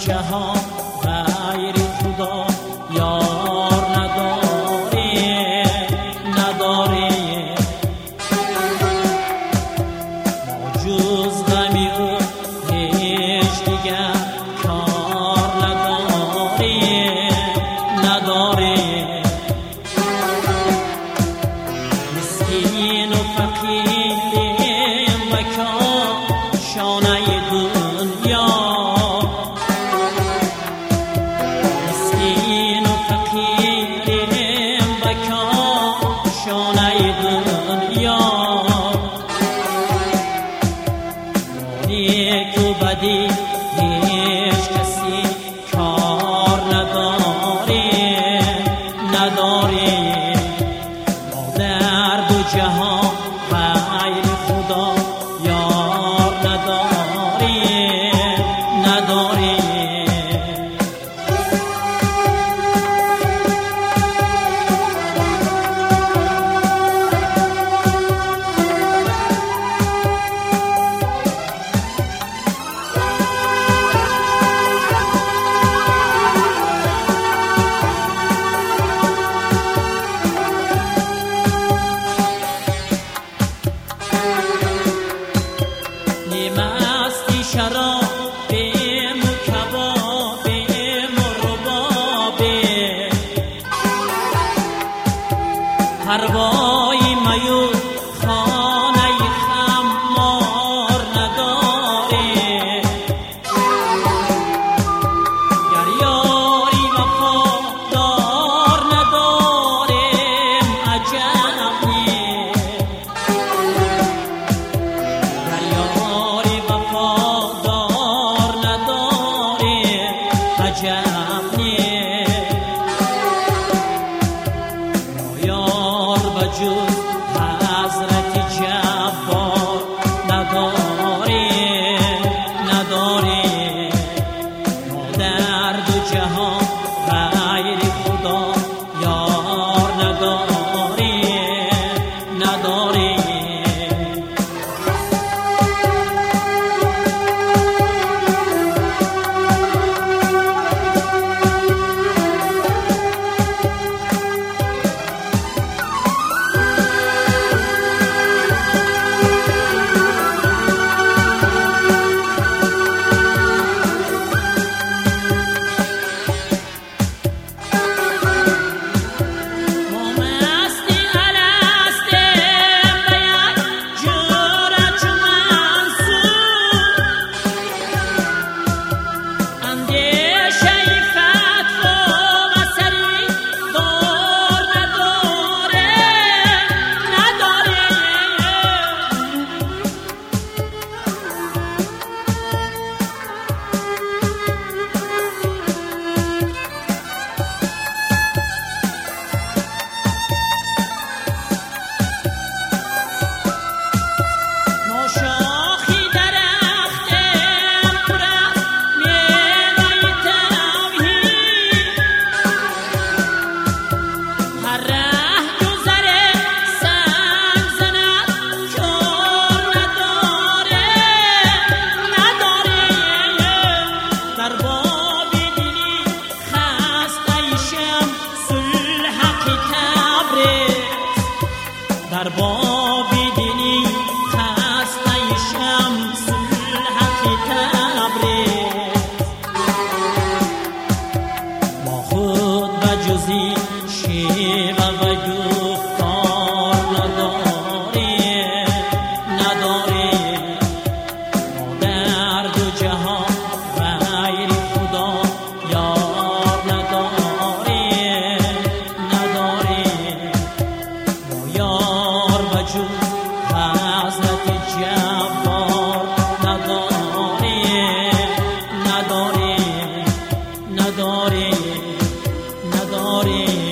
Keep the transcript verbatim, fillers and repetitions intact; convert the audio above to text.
جهان غیر خدا یار نداره نداره. ما جز غمی او هیچ دیگر کار نداره نداره. مسکین و فقیریم و کاشانه دنیا، مسکین و فقیریم و کاشانه دنیا. نیک و بدی هیچ کسی کار نداره نداره. ما در دو جهان غیر خدا یار نداره نداره. مستی شراب بیم و کباب بیم و ربابه، پروایی میون خانه خمار نداره. گر یاری وفادار نداریم عجب نیست. گر یاری وفادار نداریم عجب نیست. ما یار بجز حضرت جبار نداریم نداریم. ما در دو جهان غیر خدا یار نداریم نداریم. در باب دینی خسته شمس الحق تبریز. ما خود بجزی شیوه و گفتار نداریم نداریم. ما در دو جهان غیر خدا یار نداریم نداریم. ما یار بجز حضرت جبار نداریم نداریم نداریم نداریم.